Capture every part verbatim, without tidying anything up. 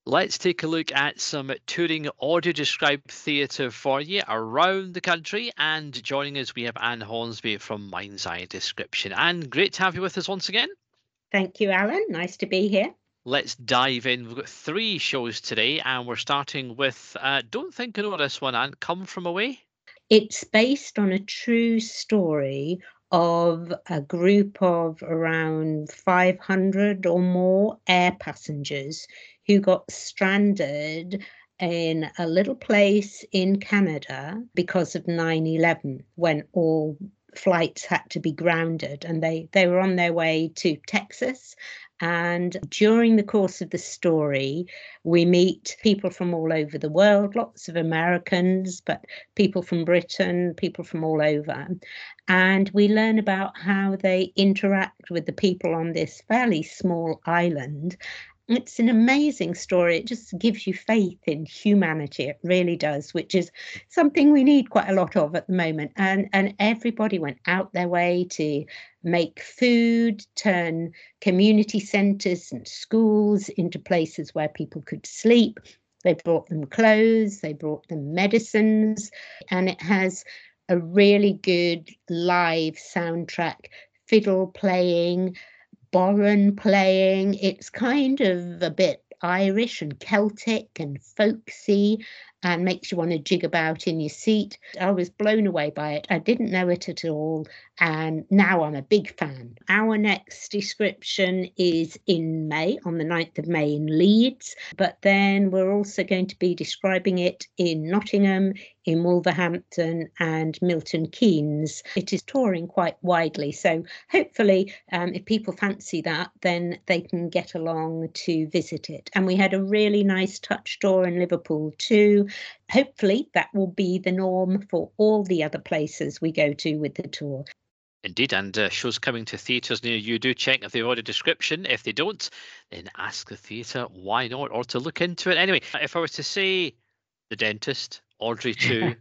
Let's take a look at some touring audio described theatre for you around the country. And joining us, we have Anne Hornsby from Mind's Eye Description. Anne, great to have you with us once again. Thank you, Alan. Nice to be here. Let's dive in. We've got three shows today, and we're starting with uh, don't think I know this one, Anne. Come From Away. It's based on a true story of a group of around five hundred or more air passengers who got stranded in a little place in Canada because of nine eleven, when all flights had to be grounded, and they, they were on their way to Texas. And during the course of the story, we meet people from all over the world, lots of Americans, but people from Britain, people from all over. And we learn about how they interact with the people on this fairly small island. It's an amazing story. It just gives you faith in humanity. It really does, which is something we need quite a lot of at the moment. And and everybody went out their way to make food, turn community centres and schools into places where people could sleep. They brought them clothes, they brought them medicines, and it has a really good live soundtrack, fiddle playing, Boran playing. It's kind of a bit Irish and Celtic and folksy and makes you want to jig about in your seat. I was blown away by it. I didn't know it at all, and now I'm a big fan. Our next description is in May, on the ninth of May in Leeds, but then we're also going to be describing it in Nottingham, in Wolverhampton and Milton Keynes. It is touring quite widely, so hopefully um, if people fancy that, then they can get along to visit it. And we had a really nice touch tour in Liverpool too. Hopefully that will be the norm for all the other places we go to with the tour. Indeed, and uh, shows coming to theatres near you. Do check if they've got a description. If they don't, then ask the theatre why not, or to look into it. Anyway, if I was to say The Dentist, Audrey two,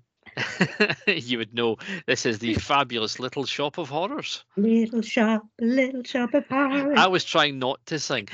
you would know this is the fabulous Little Shop of Horrors. Little shop, little shop of horrors. I was trying not to sing.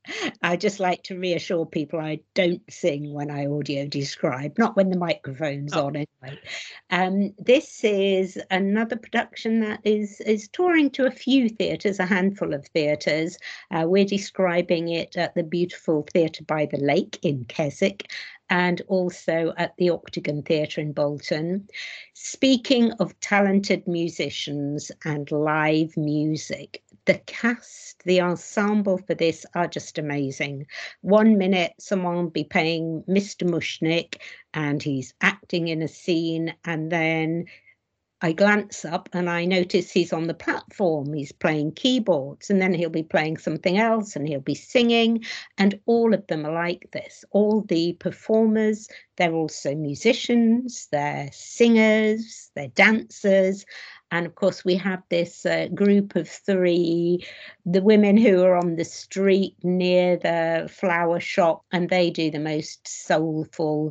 I just like to reassure people I don't sing when I audio describe, not when the microphone's Oh. on anyway. Um, this is another production that is, is touring to a few theatres, a handful of theatres. Uh, we're describing it at the beautiful Theatre by the Lake in Keswick, and also at the Octagon Theatre in Bolton. Speaking of talented musicians and live music, the cast, the ensemble for this are just amazing. One minute, someone will be playing Mister Mushnick and he's acting in a scene, and then I glance up and I notice he's on the platform, he's playing keyboards, and then he'll be playing something else and he'll be singing. And all of them are like this. All the performers, they're also musicians, they're singers, they're dancers. And of course, we have this uh, group of three, the women who are on the street near the flower shop, and they do the most soulful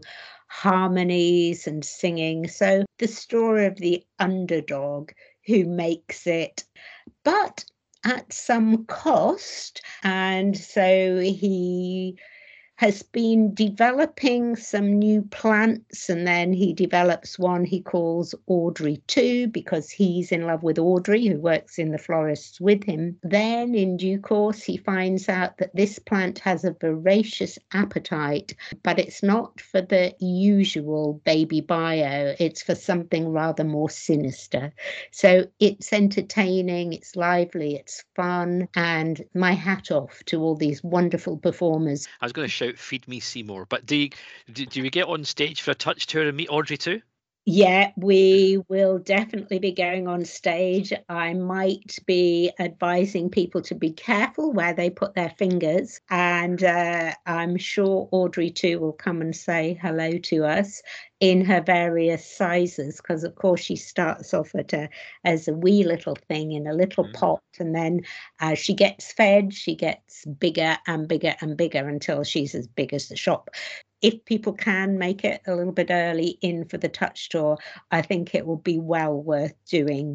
harmonies and singing. So the story of the underdog who makes it, but at some cost. And so he has been developing some new plants, and then he develops one he calls Audrey two because he's in love with Audrey, who works in the florists with him. Then in due course he finds out that this plant has a voracious appetite, but it's not for the usual baby bio, it's for something rather more sinister. So it's entertaining, it's lively, it's fun, and my hat off to all these wonderful performers. I was going to shout "Feed me Seymour," but do you, do, do we get on stage for a touch tour and meet Audrey too? Yeah, we will definitely be going on stage. I might be advising people to be careful where they put their fingers, and uh, I'm sure Audrey too will come and say hello to us in her various sizes, because of course she starts off at a, as a wee little thing in a little Mm. pot, and then as she gets fed, she gets bigger and bigger and bigger until she's as big as the shop. If people can make it a little bit early in for the touch tour, I think it will be well worth doing.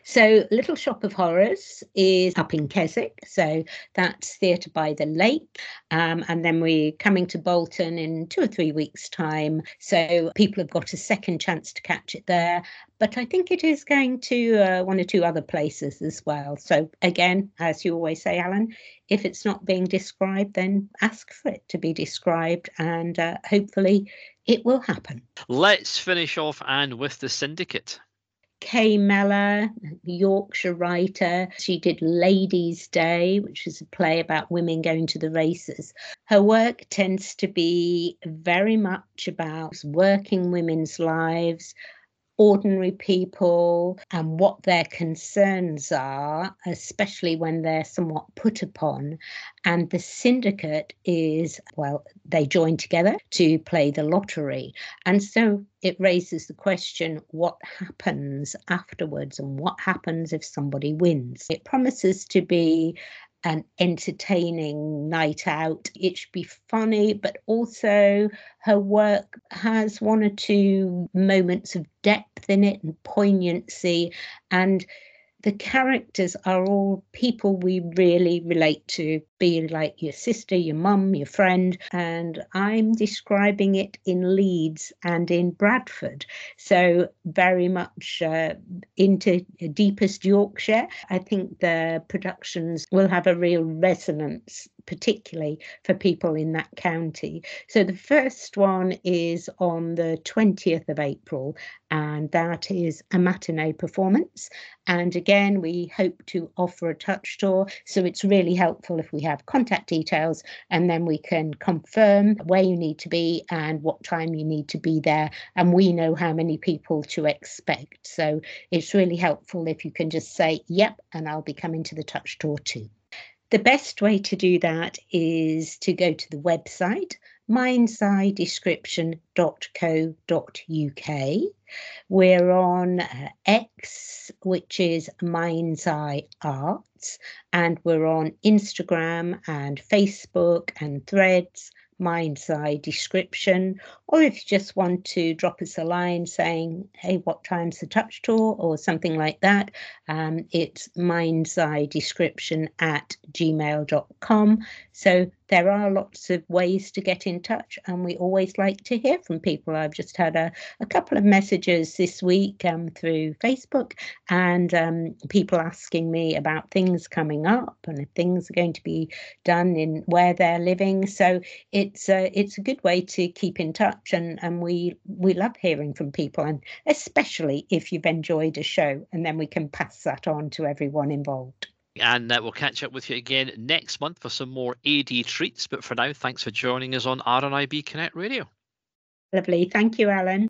So Little Shop of Horrors is up in Keswick, so that's Theatre by the Lake. Um, and then we're coming to Bolton in two or three weeks' time. So people have got a second chance to catch it there. But I think it is going to uh, one or two other places as well. So again, as you always say, Alan, if it's not being described, then ask for it to be described, and uh, hopefully it will happen. Let's finish off, Anne, with the Syndicate. Kay Mellor, Yorkshire writer. She did Ladies' Day, which is a play about women going to the races. Her work tends to be very much about working women's lives, ordinary people, and what their concerns are, especially when they're somewhat put upon. And the Syndicate is, well, they join together to play the lottery. And so it raises the question, what happens afterwards, and what happens if somebody wins? It promises to be an entertaining night out. It should be funny, but also her work has one or two moments of depth in it and poignancy, and the characters are all people we really relate to, be like your sister, your mum, your friend. And I'm describing it in Leeds and in Bradford. So very much uh, into deepest Yorkshire. I think the productions will have a real resonance, particularly for people in that county. So the first one is on the twentieth of April, and that is a matinee performance. And again, we hope to offer a touch tour. So it's really helpful if we have contact details, and then we can confirm where you need to be and what time you need to be there. And we know how many people to expect. So it's really helpful if you can just say, yep, and I'll be coming to the touch tour too. The best way to do that is to go to the website, mind's eye description dot co dot uk. We're on uh, X, which is Mind's Eye Arts, and we're on Instagram and Facebook and Threads, Mind's Eye Description. Or if you just want to drop us a line saying, hey, what time's the touch tour, or something like that, um, it's Mind's Eye Description at gmail dot com. So there are lots of ways to get in touch, and we always like to hear from people. I've just had a, a couple of messages this week um, through Facebook, and um, people asking me about things coming up and if things are going to be done in where they're living. So it's a, it's a good way to keep in touch, and, and we, we love hearing from people, and especially if you've enjoyed a show, and then we can pass that on to everyone involved. And uh, we'll catch up with you again next month for some more A D treats. But for now, thanks for joining us on R N I B Connect Radio. Lovely. Thank you, Alan.